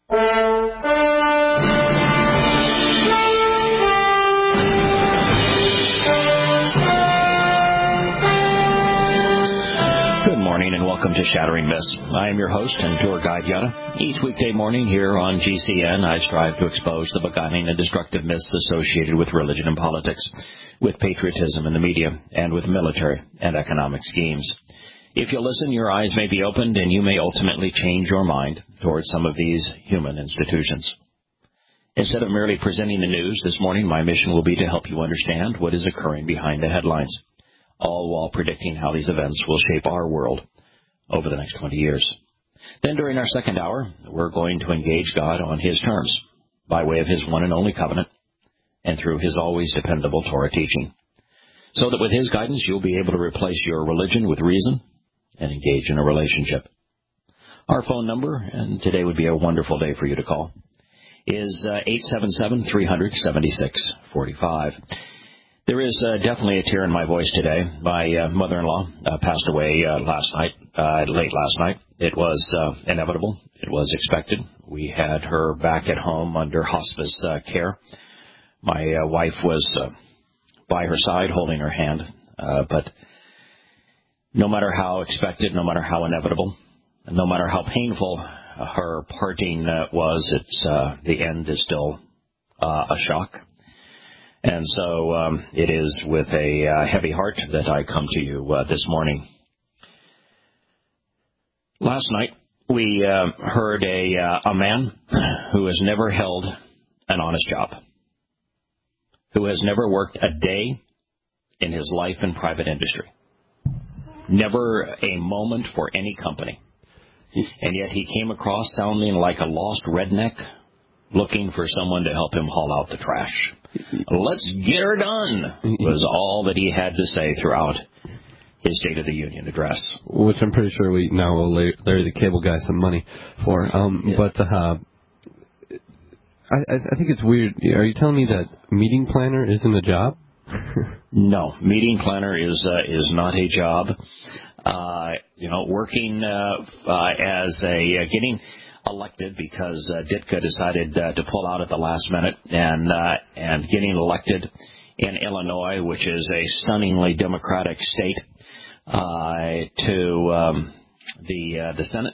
Good morning and welcome to Shattering Myths. I am your host and tour guide, Yada. Each weekday morning here on GCN, I strive to expose the beguiling and destructive myths associated with religion and politics, with patriotism in the media, and with military and economic schemes. If you listen, your eyes may be opened and you may ultimately change your mind towards some of these human institutions. Instead of merely presenting the news, this morning my mission will be to help you understand what is occurring behind the headlines, all while predicting how these events will shape our world over the next 20 years. Then during our second hour, we're going to engage God on His terms, by way of His one and only covenant, and through His always dependable Torah teaching, so that with His guidance you'll be able to replace your religion with reason and engage in a relationship. Our phone number, and today would be a wonderful day for you to call, is 877-300-7645. There is definitely a tear in my voice today. My mother-in-law passed away late last night. It was inevitable. It was expected. We had her back at home under hospice care. My wife was by her side holding her hand. But no matter how expected, no matter how inevitable, no matter how painful her parting was, the end is still a shock. And so it is with a heavy heart that I come to you this morning. Last night, we heard a man who has never held an honest job, who has never worked a day in his life in private industry, never a moment for any company. And yet he came across sounding like a lost redneck, looking for someone to help him haul out the trash. Let's get her done was all that he had to say throughout his State of the Union address. Which I'm pretty sure we now owe Larry the Cable Guy some money for. Yeah. But I think it's weird. Are you telling me that meeting planner isn't a job? No, meeting planner is not a job. Working as getting elected because Ditka decided to pull out at the last minute, and getting elected in Illinois, which is a stunningly Democratic state, to the Senate.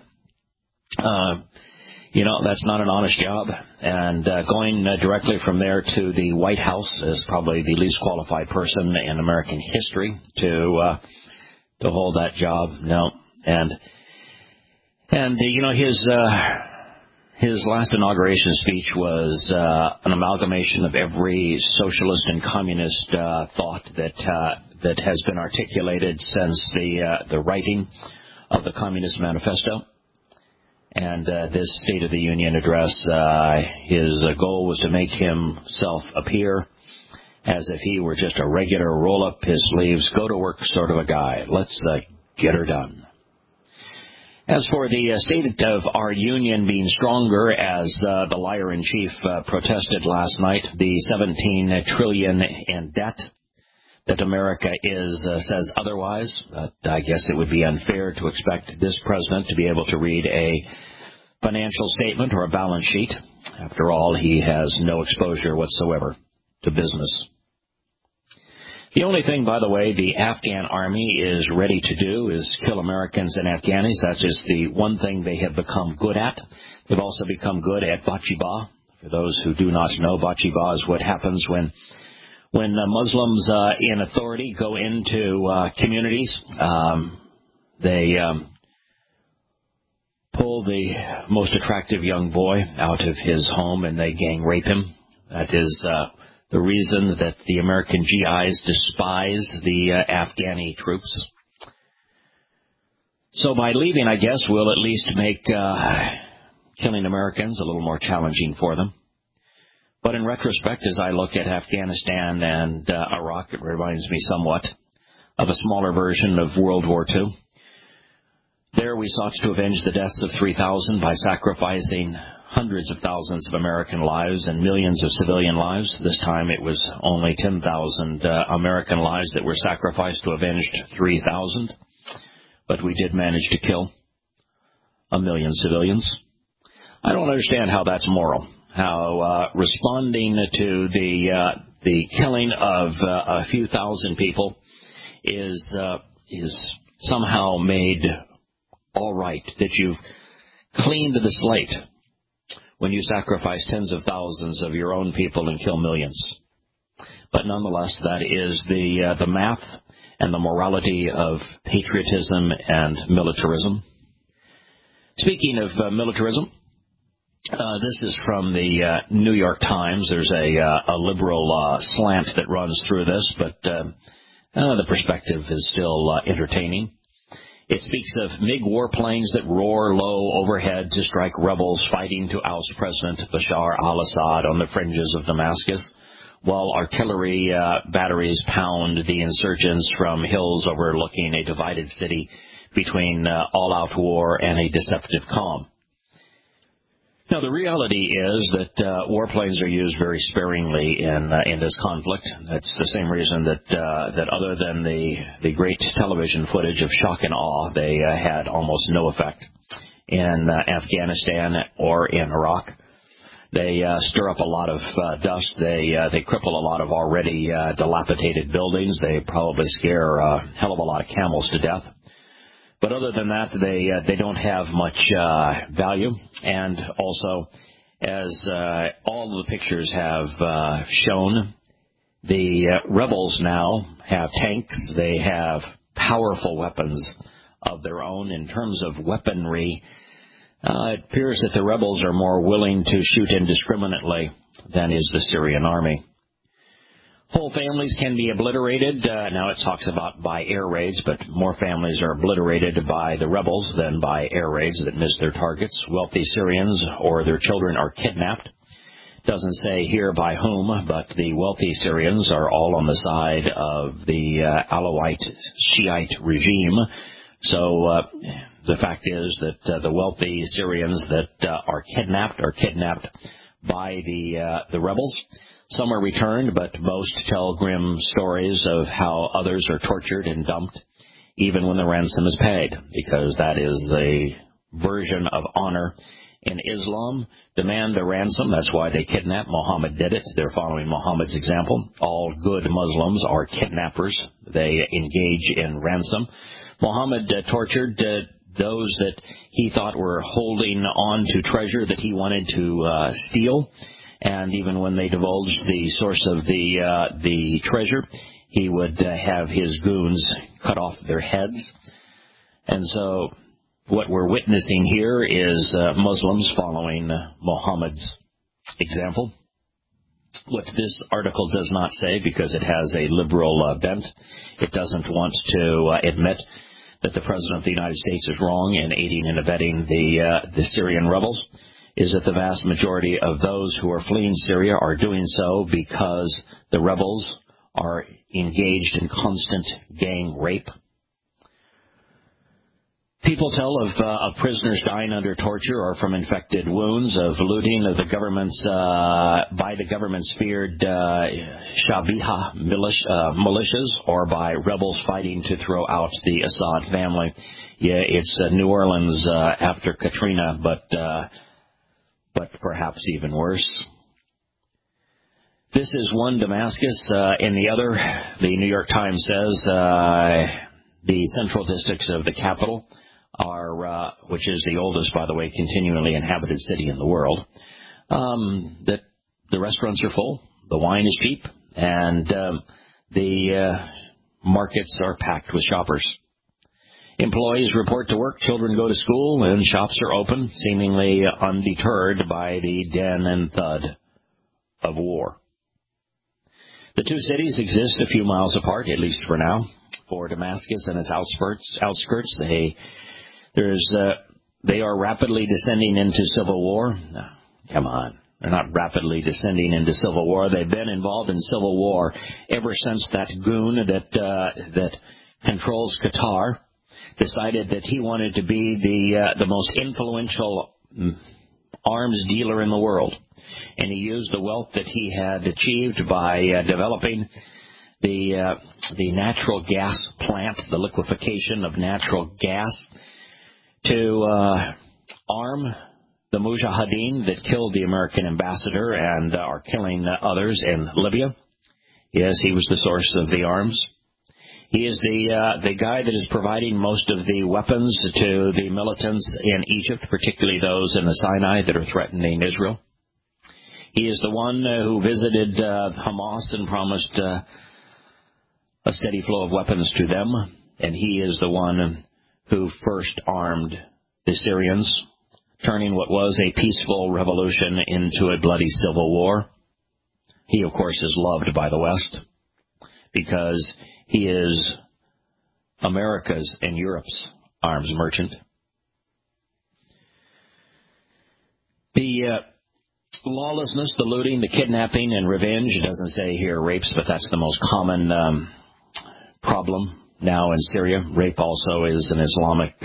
That's not an honest job. And going directly from there to the White House is probably the least qualified person in American history to hold that job. No. And his last inauguration speech was an amalgamation of every socialist and communist thought that has been articulated since the writing of the Communist Manifesto. And this State of the Union address, his goal was to make himself appear as if he were just a regular roll-up-his-sleeves, go-to-work sort of a guy. Let's get her done. As for the state of our union being stronger, as the liar-in-chief protested last night, the $17 trillion in debt that America says otherwise. I guess it would be unfair to expect this president to be able to read a financial statement or a balance sheet. After all, he has no exposure whatsoever to business. The only thing, by the way, the Afghan army is ready to do is kill Americans and Afghanis. That's just the one thing they have become good at. They've also become good at Bachiba. For those who do not know, Bachiba is what happens when Muslims in authority go into communities. They pull the most attractive young boy out of his home and they gang rape him. That is the reason that the American GIs despise the Afghani troops. So by leaving, I guess, we'll at least make killing Americans a little more challenging for them. But in retrospect, as I look at Afghanistan and Iraq, it reminds me somewhat of a smaller version of World War II. There we sought to avenge the deaths of 3,000 by sacrificing hundreds of thousands of American lives and millions of civilian lives. This time it was only 10,000 American lives that were sacrificed to avenge 3,000. But we did manage to kill 1 million civilians. I don't understand how that's moral. How responding to the killing of a few thousand people is somehow made all right, that you've cleaned the slate when you sacrifice tens of thousands of your own people and kill millions. But nonetheless, that is the math and the morality of patriotism and militarism. Speaking of militarism, this is from the New York Times. There's a liberal slant that runs through this, but the perspective is still entertaining. It speaks of MiG warplanes that roar low overhead to strike rebels fighting to oust President Bashar al-Assad on the fringes of Damascus, while artillery batteries pound the insurgents from hills overlooking a divided city between all-out war and a deceptive calm. Now, the reality is that warplanes are used very sparingly in this conflict. That's the same reason that other than the great television footage of shock and awe, they had almost no effect in Afghanistan or in Iraq. They stir up a lot of dust. They cripple a lot of already dilapidated buildings. They probably scare a hell of a lot of camels to death. But other than that, they don't have much value. And also, as all of the pictures have shown, the rebels now have tanks. They have powerful weapons of their own. In terms of weaponry, it appears that the rebels are more willing to shoot indiscriminately than is the Syrian army. Whole families can be obliterated. Now it talks about by air raids, but more families are obliterated by the rebels than by air raids that miss their targets. Wealthy Syrians or their children are kidnapped. Doesn't say here by whom, but the wealthy Syrians are all on the side of the Alawite Shiite regime. So the fact is that the wealthy Syrians that are kidnapped by the rebels. Some are returned, but most tell grim stories of how others are tortured and dumped, even when the ransom is paid, because that is a version of honor in Islam. Demand a ransom. That's why they kidnap. Muhammad did it. They're following Muhammad's example. All good Muslims are kidnappers. They engage in ransom. Muhammad tortured those that he thought were holding on to treasure that he wanted to steal. And even when they divulged the source of the treasure, he would have his goons cut off their heads. And so what we're witnessing here is Muslims following Muhammad's example. What this article does not say, because it has a liberal bent, it doesn't want to admit that the President of the United States is wrong in aiding and abetting the Syrian rebels, is that the vast majority of those who are fleeing Syria are doing so because the rebels are engaged in constant gang rape. People tell of prisoners dying under torture or from infected wounds, of looting of the government's by the government's feared Shabiha militias, or by rebels fighting to throw out the Assad family. Yeah, it's New Orleans after Katrina, but perhaps even worse. This is one Damascus. In the other, the New York Times says the central districts of the capital are, which is the oldest, by the way, continually inhabited city in the world, that the restaurants are full, the wine is cheap, and the markets are packed with shoppers. Employees report to work, children go to school, and shops are open, seemingly undeterred by the din and thud of war. The two cities exist a few miles apart, at least for now. For Damascus and its outskirts, they are rapidly descending into civil war. No, come on. They're not rapidly descending into civil war. They've been involved in civil war ever since that goon that controls Qatar decided that he wanted to be the most influential arms dealer in the world. And he used the wealth that he had achieved by developing the natural gas plant, the liquefaction of natural gas, to arm the Mujahideen that killed the American ambassador and are killing others in Libya. Yes, he was the source of the arms. He is the guy that is providing most of the weapons to the militants in Egypt, particularly those in the Sinai that are threatening Israel. He is the one who visited Hamas and promised a steady flow of weapons to them, and he is the one who first armed the Syrians, turning what was a peaceful revolution into a bloody civil war. He, of course, is loved by the West because he is America's and Europe's arms merchant. The lawlessness, the looting, the kidnapping, and revenge, it doesn't say here rapes, but that's the most common problem now in Syria. Rape also is an Islamic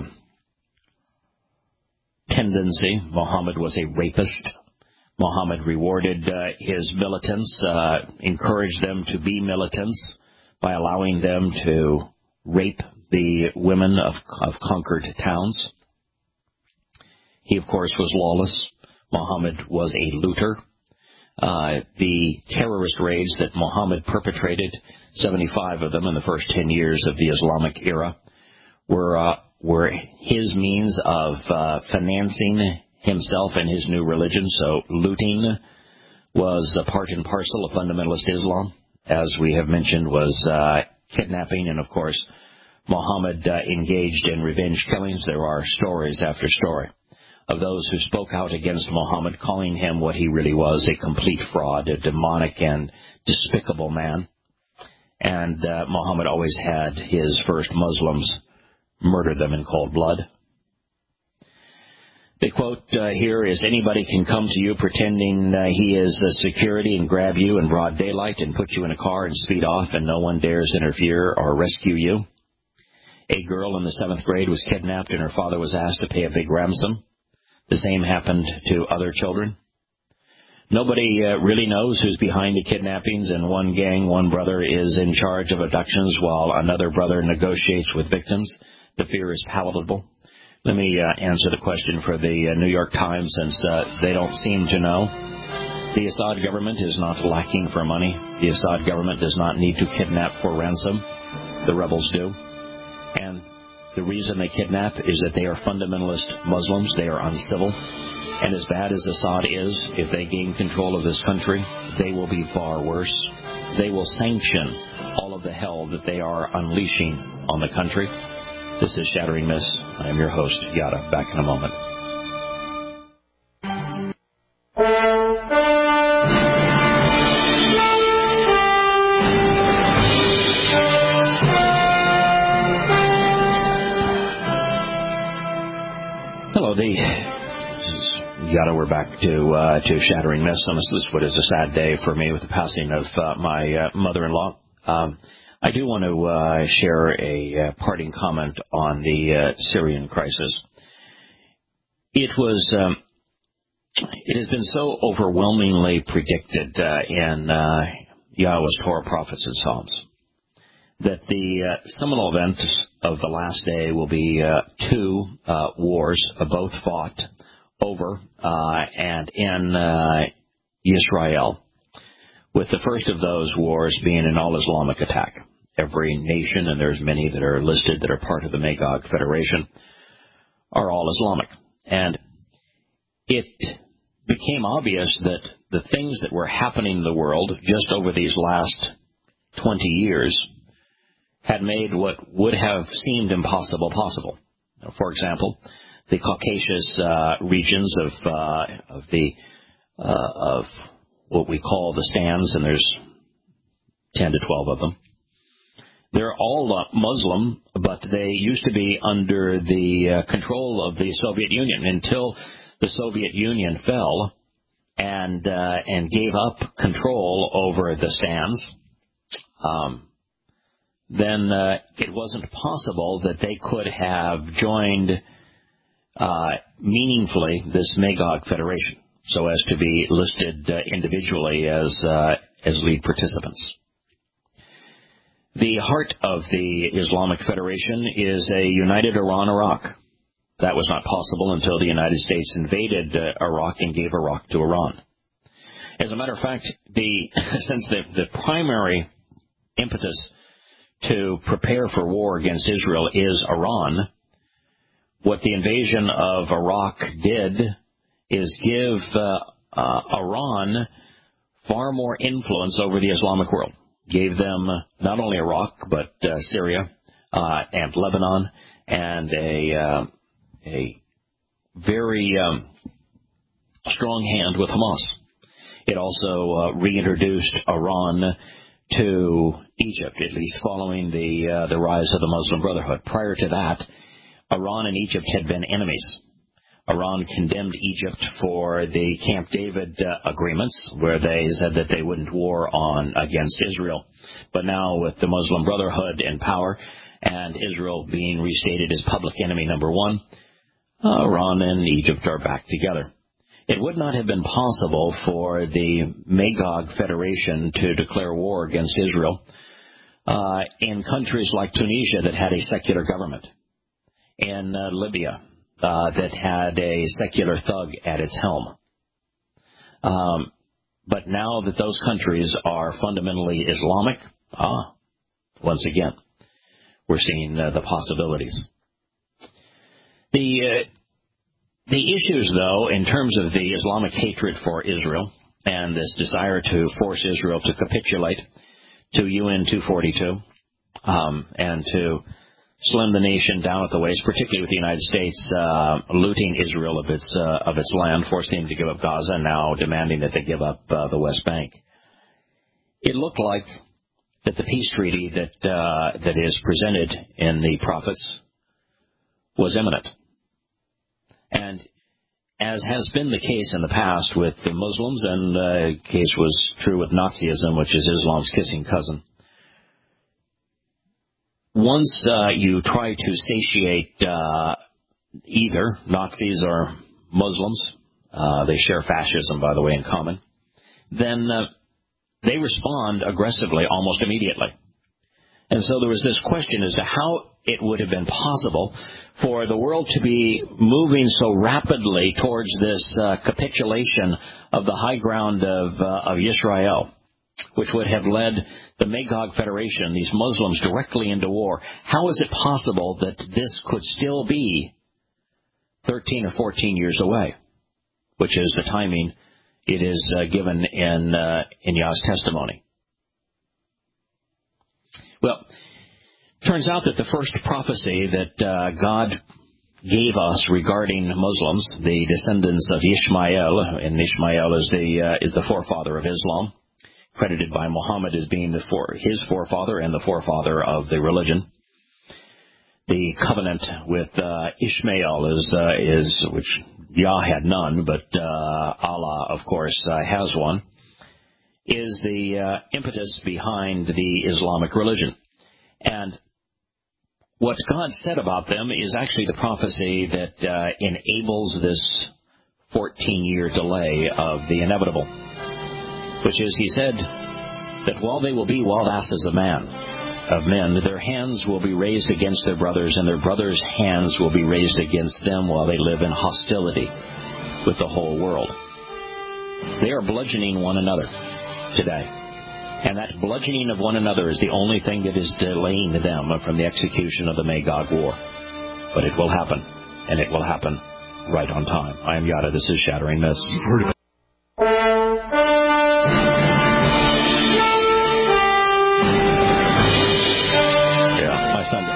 tendency. Muhammad was a rapist. Muhammad rewarded his militants, encouraged them to be militants by allowing them to rape the women of conquered towns. He, of course, was lawless. Muhammad was a looter. The terrorist raids that Muhammad perpetrated, 75 of them in the first 10 years of the Islamic era, were his means of financing himself and his new religion. So looting was a part and parcel of fundamentalist Islam, as we have mentioned, was kidnapping, and of course Muhammad engaged in revenge killings. There are stories after story of those who spoke out against Muhammad, calling him what he really was, a complete fraud, a demonic and despicable man. And Muhammad always had his first Muslims murder them in cold blood. The quote here is, anybody can come to you pretending he is security and grab you in broad daylight and put you in a car and speed off, and no one dares interfere or rescue you. A girl in the 7th grade was kidnapped and her father was asked to pay a big ransom. The same happened to other children. Nobody really knows who's behind the kidnappings. In one gang, one brother is in charge of abductions while another brother negotiates with victims. The fear is palatable. Let me answer the question for the New York Times, since they don't seem to know. The Assad government is not lacking for money. The Assad government does not need to kidnap for ransom. The rebels do. And the reason they kidnap is that they are fundamentalist Muslims. They are uncivil. And as bad as Assad is, if they gain control of this country, they will be far worse. They will sanction all of the hell that they are unleashing on the country. This is Shattering Myths. I am your host, Yada. Back in a moment. Hello, this is Yada. We're back to Shattering Myths. This is what is a sad day for me with the passing of my mother-in-law. I do want to share a parting comment on the Syrian crisis. It has been so overwhelmingly predicted in Yahweh's Torah, prophets, and Psalms that the seminal event of the last day will be two wars, both fought over and in Israel, with the first of those wars being an all-Islamic attack. Every nation, and there's many that are listed that are part of the Magog Federation, are all Islamic. And it became obvious that the things that were happening in the world just over these last 20 years had made what would have seemed impossible possible. For example, the Caucasus regions of what we call the stands, and there's 10 to 12 of them. They're all Muslim, but they used to be under the control of the Soviet Union until the Soviet Union fell and gave up control over the stands. Then it wasn't possible that they could have joined meaningfully this Magog Federation, so as to be listed individually as lead participants. The heart of the Islamic Federation is a united Iran-Iraq. That was not possible until the United States invaded Iraq and gave Iraq to Iran. As a matter of fact, since the primary impetus to prepare for war against Israel is Iran, what the invasion of Iraq did is give Iran far more influence over the Islamic world. Gave them not only Iraq, but Syria and Lebanon, and a very strong hand with Hamas. It also reintroduced Iran to Egypt, at least following the rise of the Muslim Brotherhood. Prior to that, Iran and Egypt had been enemies. Iran condemned Egypt for the Camp David agreements, where they said that they wouldn't war against Israel. But now, with the Muslim Brotherhood in power and Israel being restated as public enemy number one, Iran and Egypt are back together. It would not have been possible for the Magog Federation to declare war against Israel in countries like Tunisia that had a secular government, in Libya that had a secular thug at its helm. But now that those countries are fundamentally Islamic, once again, we're seeing the possibilities. The issues, though, in terms of the Islamic hatred for Israel and this desire to force Israel to capitulate to UN 242 and to slim the nation down at the waist, particularly with the United States looting Israel of its land, forcing them to give up Gaza, and now demanding that they give up the West Bank. It looked like that the peace treaty that is presented in the prophets was imminent. And as has been the case in the past with the Muslims, and the case was true with Nazism, which is Islam's kissing cousin, once you try to satiate either Nazis or Muslims, they share fascism, by the way, in common, then they respond aggressively almost immediately. And so there was this question as to how it would have been possible for the world to be moving so rapidly towards this capitulation of the high ground of Israel, which would have led the Magog Federation, these Muslims, directly into war. How is it possible that this could still be 13 or 14 years away, which is the timing it is given in Yah's testimony? Well, turns out that the first prophecy that God gave us regarding Muslims, the descendants of Ishmael, and Ishmael is the forefather of Islam, credited by Muhammad as being his forefather and the forefather of the religion. The covenant with Ishmael is which Yah had none, but Allah, of course, has one, is the impetus behind the Islamic religion. And what God said about them is actually the prophecy that enables this 14-year delay of the inevitable, which is, he said, that while they will be wild asses of men, their hands will be raised against their brothers, and their brothers' hands will be raised against them while they live in hostility with the whole world. They are bludgeoning one another today. And that bludgeoning of one another is the only thing that is delaying them from the execution of the Magog War. But it will happen, and it will happen right on time. I am Yada. This is Shattering Myths. You've heard of it. Yeah, my son.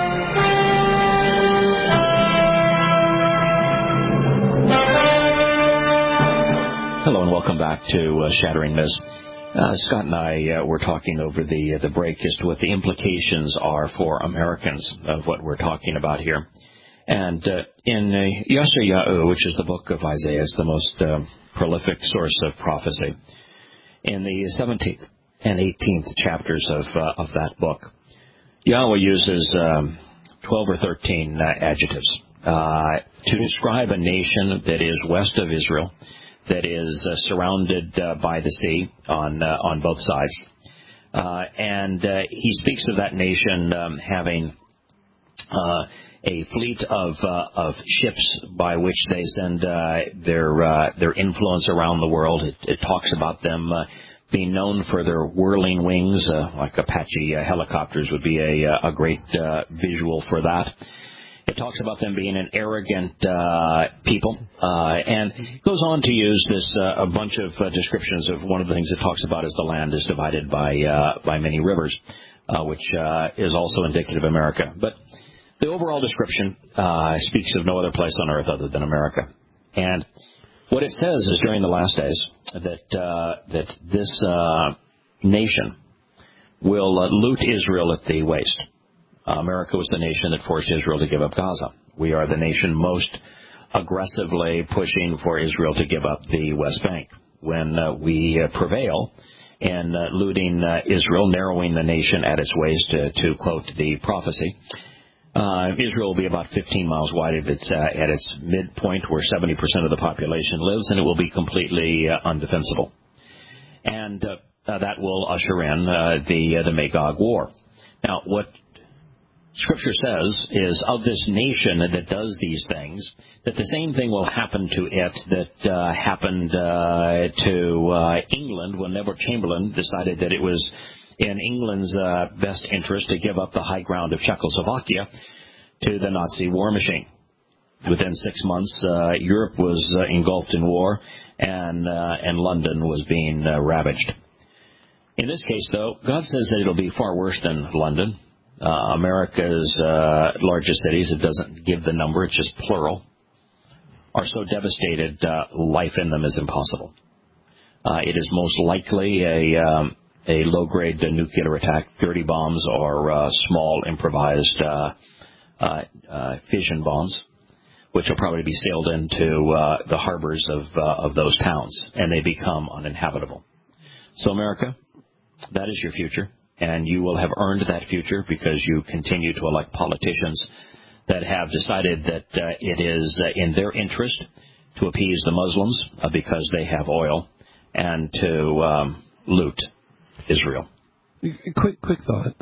Hello, and welcome back to Shattering Myths. Scott and I were talking over the break as to what the implications are for Americans of what we're talking about here. And in Yashayahu, which is the book of Isaiah, it's the most prolific source of prophecy, in the 17th and 18th chapters of that book, Yahweh uses 12 or 13 adjectives to describe a nation that is west of Israel, that is surrounded by the sea on both sides. And he speaks of that nation having a fleet of ships by which they send their influence around the world. It talks about them being known for their whirling wings, like Apache helicopters would be a great visual for that. It talks about them being an arrogant people, and goes on to use this a bunch of descriptions of one of the things it talks about is the land is divided by many rivers, which is also indicative of America. But the overall description speaks of no other place on earth other than America. And what it says is during the last days that this nation will loot Israel at the waist. America was the nation that forced Israel to give up Gaza. We are the nation most aggressively pushing for Israel to give up the West Bank. When we prevail in looting Israel, narrowing the nation at its waist, to quote the prophecy, Israel will be about 15 miles wide at its midpoint where 70% of the population lives, and it will be completely undefensible. And that will usher in the Magog War. Now, what Scripture says is of this nation that does these things, that the same thing will happen to it that happened to England when Neville Chamberlain decided that it was in England's best interest to give up the high ground of Czechoslovakia to the Nazi war machine. Within 6 months, Europe was engulfed in war, and London was being ravaged. In this case, though, God says that it'll be far worse than London. America's largest cities, it doesn't give the number, it's just plural, are so devastated, life in them is impossible. It is most likely a low-grade nuclear attack, dirty bombs, or small improvised fission bombs, which will probably be sailed into the harbors of those towns, and they become uninhabitable. So, America, that is your future. And you will have earned that future because you continue to elect politicians that have decided that it is in their interest to appease the Muslims because they have oil and to loot Israel. Quick thought.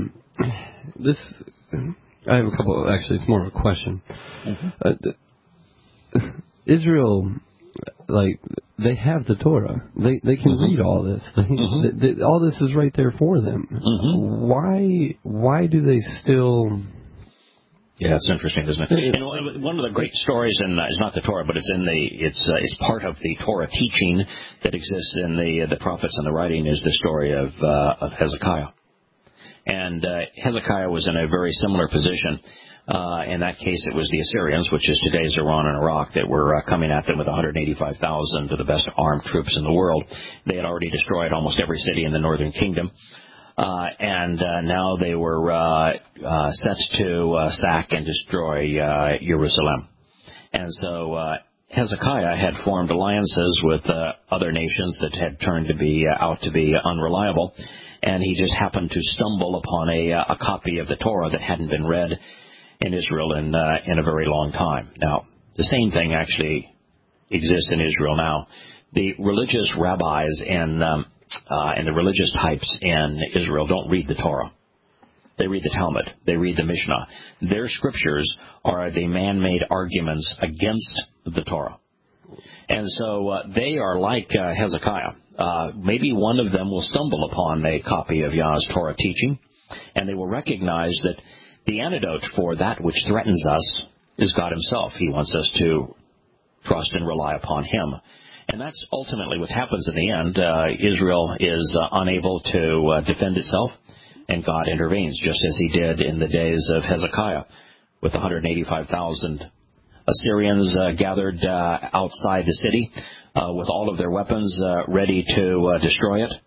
I have a couple. Actually, it's more of a question. Mm-hmm. Israel. They have the Torah. They can read all this. All this is right there for them. Why do they still? Yeah, it's interesting, isn't it? And one of the great stories, and it's not the Torah, but it's part of the Torah teaching that exists in the prophets and the writing, is the story of Hezekiah. And Hezekiah was in a very similar position. In that case, it was the Assyrians, which is today's Iran and Iraq, that were coming at them with 185,000 of the best armed troops in the world. They had already destroyed almost every city in the northern kingdom. And now they were set to sack and destroy Jerusalem. And so Hezekiah had formed alliances with other nations that had turned out to be unreliable. And he just happened to stumble upon a copy of the Torah that hadn't been read in Israel in a very long time. Now, the same thing actually exists in Israel now. The religious rabbis and the religious types in Israel don't read the Torah. They read the Talmud. They read the Mishnah. Their scriptures are the man-made arguments against the Torah. And so they are like Hezekiah. Maybe one of them will stumble upon a copy of Yah's Torah teaching, and they will recognize that the antidote for that which threatens us is God himself. He wants us to trust and rely upon him. And that's ultimately what happens in the end. Israel is unable to defend itself, and God intervenes, just as he did in the days of Hezekiah, with 185,000 Assyrians gathered outside the city with all of their weapons ready to destroy it.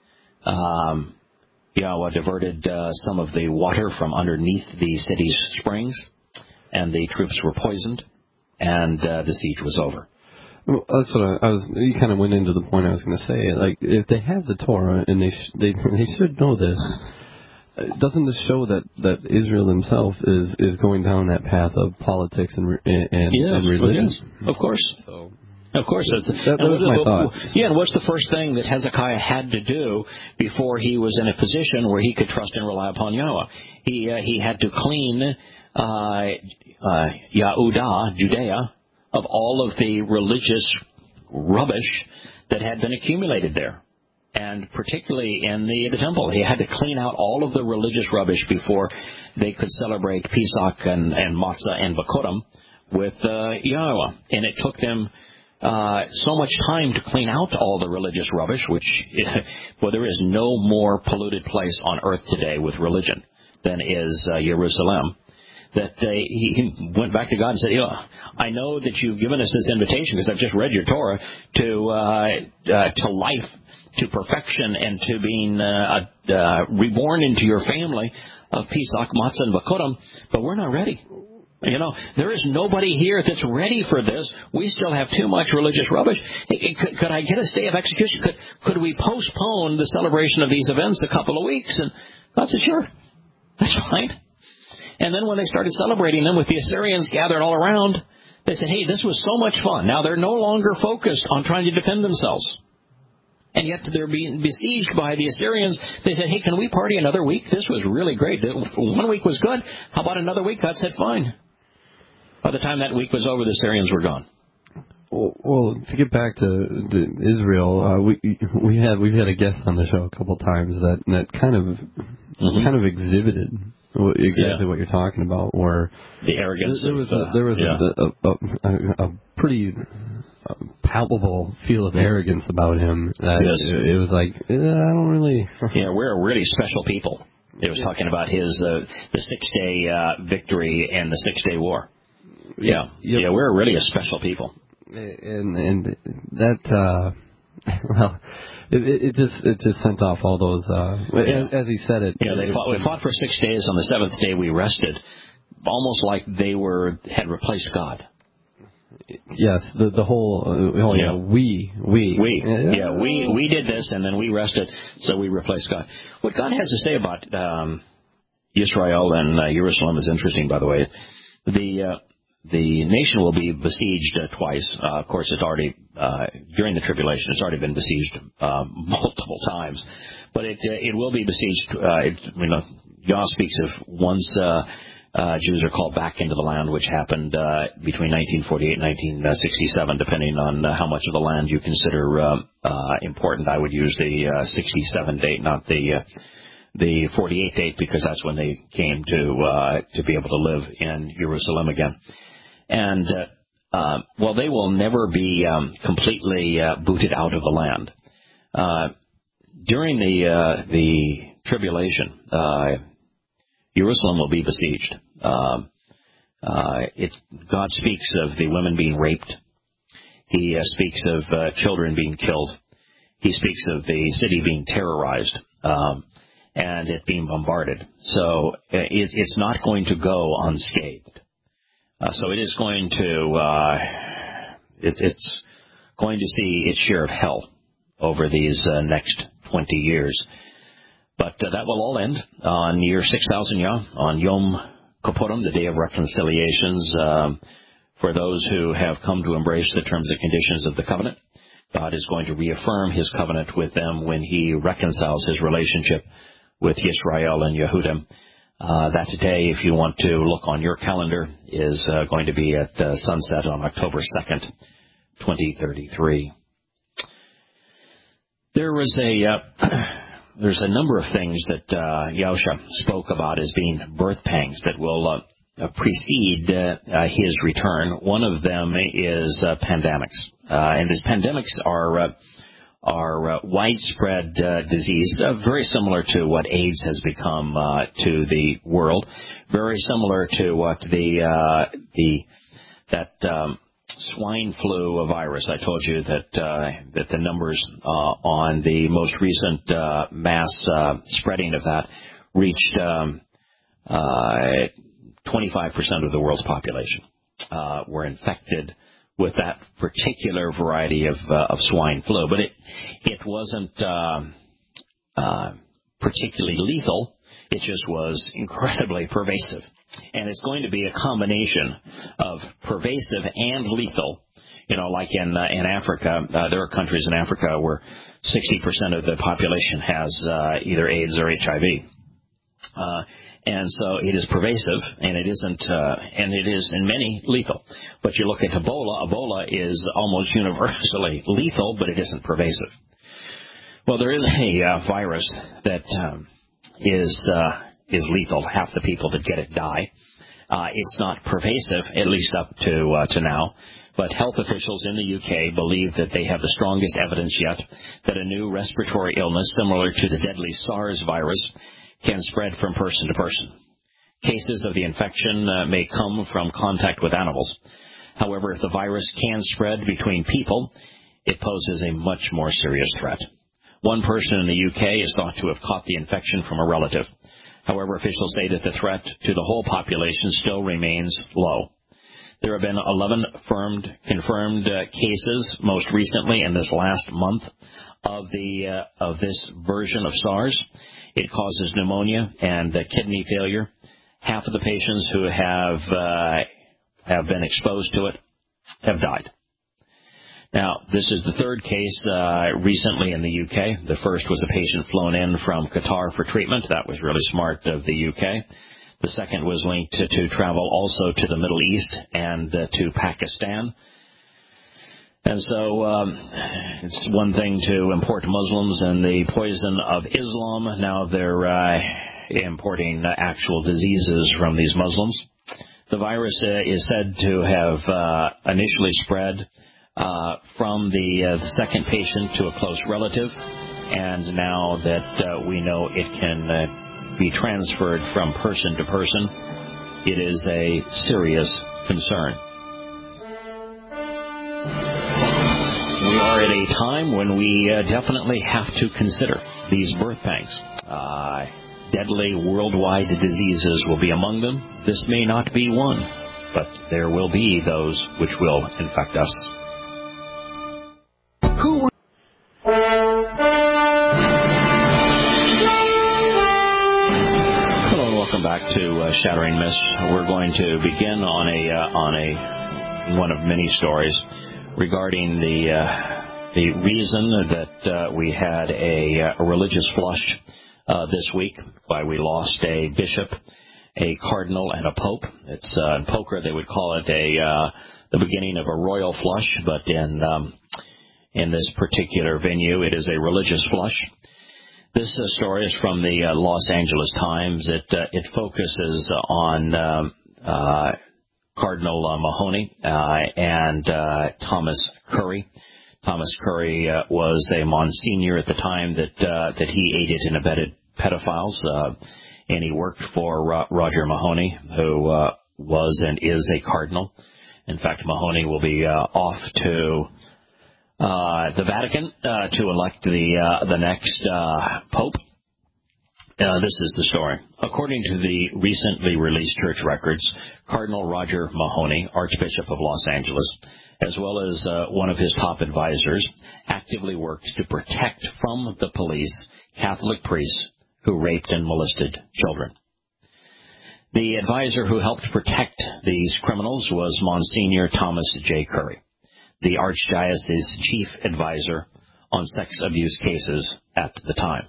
Yahweh diverted some of the water from underneath the city's springs, and the troops were poisoned, and the siege was over. Well, that's what I was. You kind of went into the point I was going to say. Like, if they have the Torah and they should know this, doesn't this show that Israel himself is going down that path of politics and religion? Yes, of course. So. Of course, that was my thought. Yeah, and what's the first thing that Hezekiah had to do before he was in a position where he could trust and rely upon Yahweh? He had to clean Judea, of all of the religious rubbish that had been accumulated there. And particularly in the temple, he had to clean out all of the religious rubbish before they could celebrate Pesach and Matzah and Bikurim with Yahweh. And it took them so much time to clean out all the religious rubbish, well, there is no more polluted place on earth today with religion than is Jerusalem. That he went back to God and said, I know that you've given us this invitation, because I've just read your Torah, to life, to perfection, and to being reborn into your family of Pesach, Matzah, and Bikurim, but we're not ready. There is nobody here that's ready for this. We still have too much religious rubbish. Could I get a stay of execution? Could we postpone the celebration of these events a couple of weeks? And God said, sure, that's fine. And then when they started celebrating them with the Assyrians gathered all around, they said, hey, this was so much fun. Now they're no longer focused on trying to defend themselves. And yet they're being besieged by the Assyrians. They said, hey, can we party another week? This was really great. 1 week was good. How about another week? God said, fine. By the time that week was over, the Assyrians were gone. Well, to get back to Israel, we've had a guest on the show a couple of times that kind of exhibited exactly what you're talking about, where the arrogance. There was a pretty palpable feel of arrogance about him. It was like, I don't really. Yeah, we're a really special people. It was talking about the 6-day victory and the 6-day war. Yeah, we're really a special people. And that well, it just sent off all those. As he said it. Yeah, we fought for 6 days. On the 7th day, we rested, almost like they had replaced God. Yes, the whole. We did this, and then we rested, so we replaced God. What God has to say about Israel and Jerusalem is interesting, by the way. The nation will be besieged twice. Of course, it's already, during the tribulation, it's already been besieged multiple times. But it will be besieged. Yah speaks of once Jews are called back into the land, which happened between 1948 and 1967, depending on how much of the land you consider important. I would use the 67 date, not the 48 date, because that's when they came to be able to live in Jerusalem again. And, they will never be completely booted out of the land. During the tribulation, Jerusalem will be besieged. God speaks of the women being raped. He speaks of children being killed. He speaks of the city being terrorized and it being bombarded. So it's not going to go unscathed. So it is going to it's going to see its share of hell over these next 20 years. But that will all end on year 6,000 on Yom Kippurim, the Day of Reconciliations, for those who have come to embrace the terms and conditions of the covenant. God is going to reaffirm his covenant with them when he reconciles his relationship with Yisrael and Yehudim. That day, if you want to look on your calendar, is going to be at sunset on October 2nd, 2033. There's a number of things that Yahusha spoke about as being birth pangs that will precede his return. One of them is pandemics. And these pandemics are widespread disease, very similar to what AIDS has become to the world, very similar to what that swine flu virus. I told you that the numbers on the most recent mass spreading of that reached 25% of the world's population were infected with that particular variety of swine flu. But it wasn't particularly lethal. It just was incredibly pervasive. And it's going to be a combination of pervasive and lethal Like in Africa, there are countries in Africa where 60% of the population has either AIDS or HIV. And so it is pervasive, and it is in many lethal. But you look at Ebola. Ebola is almost universally lethal, but it isn't pervasive. Well, there is a virus that is lethal. Half the people that get it die. It's not pervasive, at least up to now. But health officials in the UK believe that they have the strongest evidence yet that a new respiratory illness similar to the deadly SARS virus can spread from person to person. Cases of the infection may come from contact with animals. However, if the virus can spread between people, it poses a much more serious threat. One person in the UK is thought to have caught the infection from a relative. However, officials say that the threat to the whole population still remains low. There have been 11 confirmed cases, most recently in this last month, of this version of SARS. It causes pneumonia and kidney failure. Half of the patients who have been exposed to it have died. Now, this is the third case recently in the UK. The first was a patient flown in from Qatar for treatment. That was really smart of the UK. The second was linked to travel also to the Middle East and to Pakistan. And so it's one thing to import Muslims and the poison of Islam. Now they're importing actual diseases from these Muslims. The virus is said to have initially spread from the second patient to a close relative, and now that we know it can be transferred from person to person, it is a serious concern. We are at a time when we definitely have to consider these birth pangs. Deadly worldwide diseases will be among them. This may not be one, but there will be those which will infect us. Hello and welcome back to Shattering Myths. We're going to begin on one of many stories regarding the reason that we had a religious flush this week, why we lost a bishop, a cardinal, and a pope. It's in poker they would call it the beginning of a royal flush, but in this particular venue it is a religious flush. This story is from the Los Angeles Times. It focuses on Cardinal Mahony and Thomas Curry. Thomas Curry was a Monsignor at the time that he aided and abetted pedophiles, and he worked for Roger Mahony, who was and is a cardinal. In fact, Mahony will be off to the Vatican to elect the next pope. This is the story. According to the recently released church records, Cardinal Roger Mahony, Archbishop of Los Angeles, as well as one of his top advisors, actively worked to protect from the police Catholic priests who raped and molested children. The advisor who helped protect these criminals was Monsignor Thomas J. Curry, the Archdiocese chief advisor on sex abuse cases at the time.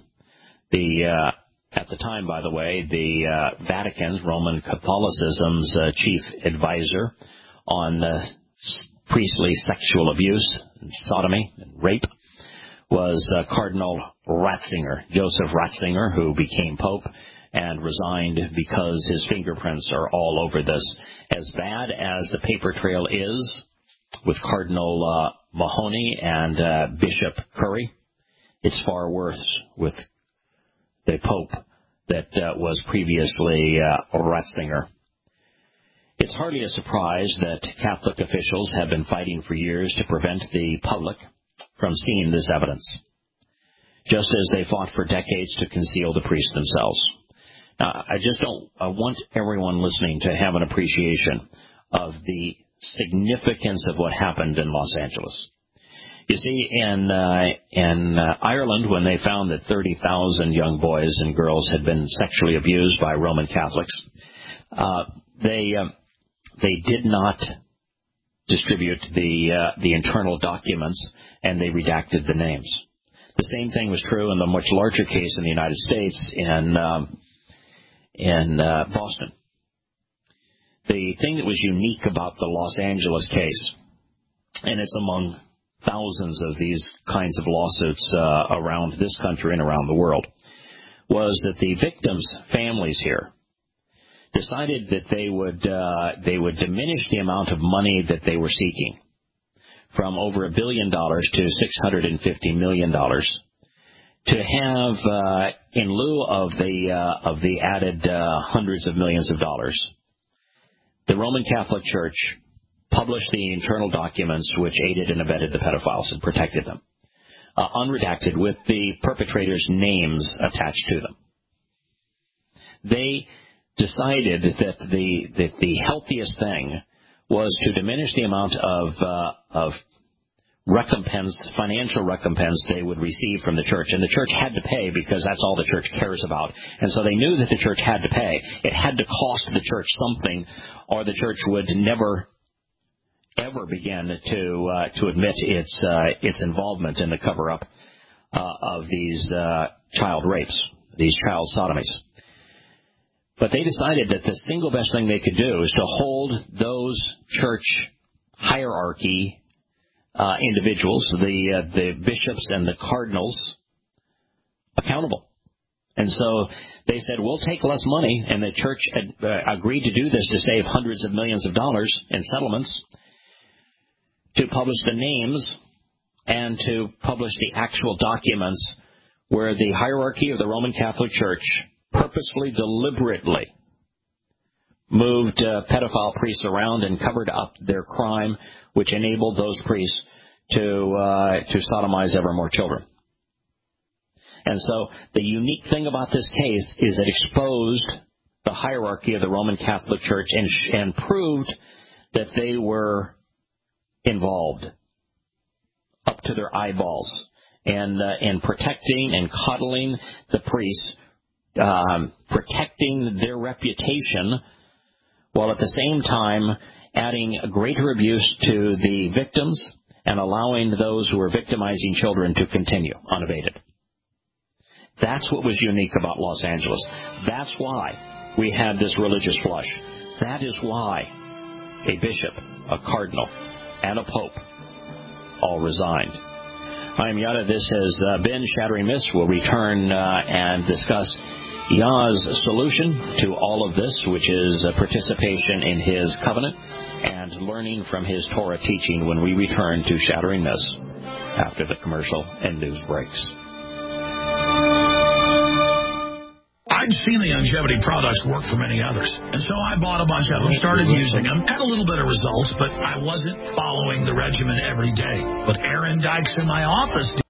At the time, by the way, the Vatican, Roman Catholicism's chief advisor on priestly sexual abuse and sodomy and rape was Cardinal Ratzinger, Joseph Ratzinger, who became Pope and resigned because his fingerprints are all over this. As bad as the paper trail is with Cardinal Mahony and Bishop Curry, it's far worse with the Pope that was previously Ratzinger. It's hardly a surprise that Catholic officials have been fighting for years to prevent the public from seeing this evidence, just as they fought for decades to conceal the priests themselves. Now, I want everyone listening to have an appreciation of the significance of what happened in Los Angeles. You see, in Ireland, when they found that 30,000 young boys and girls had been sexually abused by Roman Catholics, they did not distribute the internal documents, and they redacted the names. The same thing was true in the much larger case in the United States in Boston. The thing that was unique about the Los Angeles case, and it's among thousands of these kinds of lawsuits around this country and around the world, was that the victims' families here decided that they would diminish the amount of money that they were seeking from over $1 billion to $650 million to have, in lieu of the added hundreds of millions of dollars, the Roman Catholic Church published the internal documents which aided and abetted the pedophiles and protected them, unredacted, with the perpetrators' names attached to them. They decided that the healthiest thing was to diminish the amount of recompense, financial recompense they would receive from the church. And the church had to pay because that's all the church cares about. And so they knew that the church had to pay. It had to cost the church something, or the church would never ever begin to admit its involvement in the cover-up of these child rapes, these child sodomies. But they decided that the single best thing they could do is to hold those church hierarchy individuals, the bishops and the cardinals, accountable. And so they said, we'll take less money, and the church agreed to do this to save hundreds of millions of dollars in settlements, to publish the names and to publish the actual documents where the hierarchy of the Roman Catholic Church purposefully, deliberately moved pedophile priests around and covered up their crime, which enabled those priests to sodomize ever more children. And so the unique thing about this case is it exposed the hierarchy of the Roman Catholic Church and proved that they were involved up to their eyeballs and protecting and coddling the priests, protecting their reputation, while at the same time adding greater abuse to the victims and allowing those who were victimizing children to continue unabated. That's what was unique about Los Angeles. That's why we had this religious flush. That is why a bishop, a cardinal, and a pope all resigned. I'm Yada. This has been Shattering Myths. We'll return and discuss Yah's solution to all of this, which is participation in his covenant and learning from his Torah teaching when we return to Shattering Myths after the commercial and news breaks. I'd seen the longevity products work for many others, and so I bought a bunch of them, started using them, had a little bit of results, but I wasn't following the regimen every day. But Aaron Dykes in my office